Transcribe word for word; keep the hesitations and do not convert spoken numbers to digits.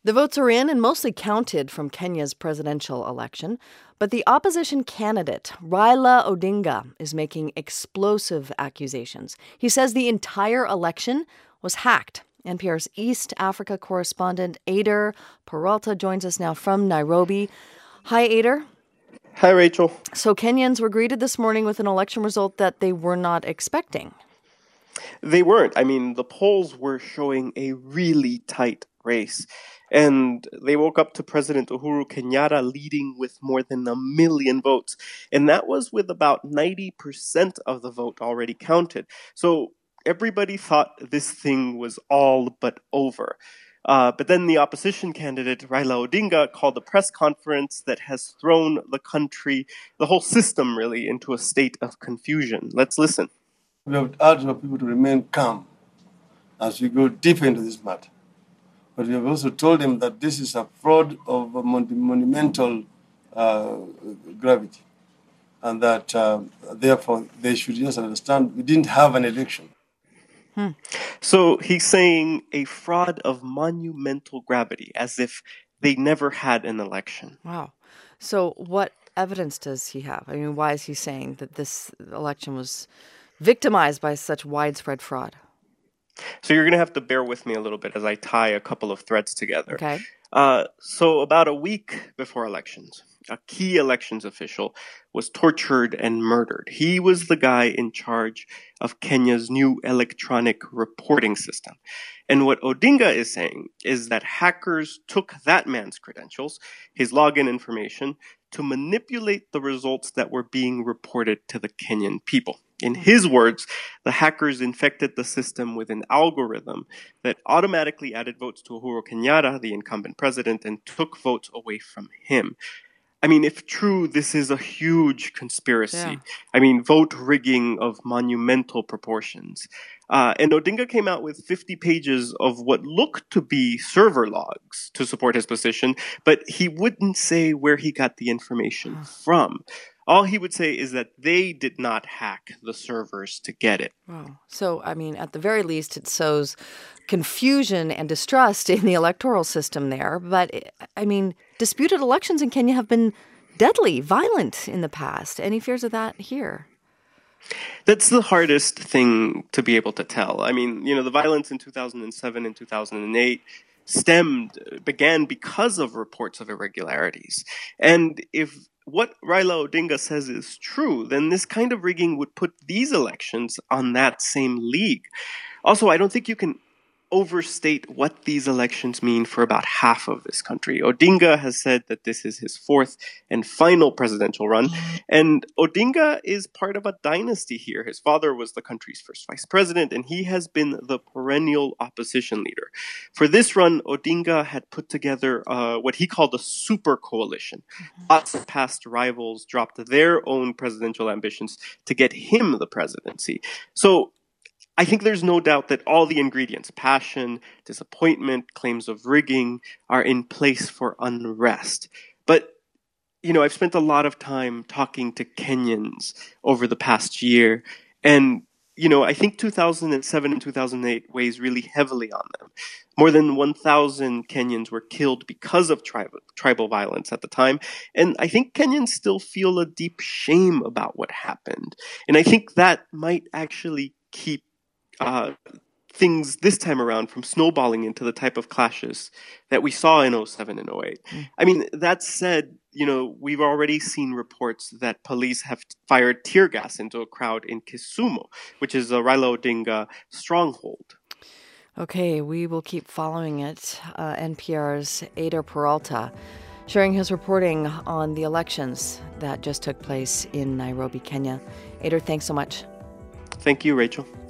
The votes are in and mostly counted from Kenya's presidential election, but the opposition candidate, Raila Odinga, is making explosive accusations. He says the entire election was hacked. N P R's East Africa correspondent Ader Peralta joins us now from Nairobi. Hi, Ader. Hi, Rachel. So Kenyans were greeted this morning with an election result that they were not expecting. They weren't. I mean, the polls were showing a really tight race. And they woke up to President Uhuru Kenyatta leading with more than a million votes. And that was with about ninety percent of the vote already counted. So everybody thought this thing was all but over. Uh, but then the opposition candidate, Raila Odinga, called a press conference that has thrown the country, the whole system really, into a state of confusion. Let's listen. We have urged our people to remain calm as we go deeper into this matter. But we have also told them that this is a fraud of a mon- monumental uh, gravity, and that uh, therefore they should just understand we didn't have an election. Hmm. So he's saying a fraud of monumental gravity, as if they never had an election. Wow. So what evidence does he have? I mean, why is he saying that this election was victimized by such widespread fraud? So you're going to have to bear with me a little bit as I tie a couple of threads together. Okay. Uh, so about a week before elections, a key elections official was tortured and murdered. He was the guy in charge of Kenya's new electronic reporting system. And what Odinga is saying is that hackers took that man's credentials, his login information, to manipulate the results that were being reported to the Kenyan people. In his words, the hackers infected the system with an algorithm that automatically added votes to Uhuru Kenyatta, the incumbent president, and took votes away from him. I mean, if true, this is a huge conspiracy. Yeah. I mean, vote rigging of monumental proportions. Uh, and Odinga came out with fifty pages of what looked to be server logs to support his position, but he wouldn't say where he got the information from. All he would say is that they did not hack the servers to get it. Wow. So, I mean, at the very least, it sows confusion and distrust in the electoral system there. But, I mean, disputed elections in Kenya have been deadly, violent in the past. Any fears of that here? That's the hardest thing to be able to tell. I mean, you know, the violence in two thousand seven and two thousand eight stemmed, began because of reports of irregularities. And if what Raila Odinga says is true, then this kind of rigging would put these elections on that same league. Also, I don't think you can overstate what these elections mean for about half of this country. Odinga has said that this is his fourth and final presidential run, and Odinga is part of a dynasty here. His father was the country's first vice president, and he has been the perennial opposition leader. For this run, Odinga had put together uh, what he called a super coalition. Mm-hmm. Lots of past rivals dropped their own presidential ambitions to get him the presidency. So I think there's no doubt that all the ingredients, passion, disappointment, claims of rigging, are in place for unrest. But, you know, I've spent a lot of time talking to Kenyans over the past year, and, you know, I think two thousand seven and two thousand eight weighs really heavily on them. More than one thousand Kenyans were killed because of tribal, tribal violence at the time, and I think Kenyans still feel a deep shame about what happened. And I think that might actually keep Uh, things this time around from snowballing into the type of clashes that we saw in oh seven and oh eight. Mm. I mean, that said, you know, we've already seen reports that police have fired tear gas into a crowd in Kisumu, which is a Raila Odinga stronghold. Okay, we will keep following it. Uh, N P R's Ader Peralta sharing his reporting on the elections that just took place in Nairobi, Kenya. Ader, thanks so much. Thank you, Rachel.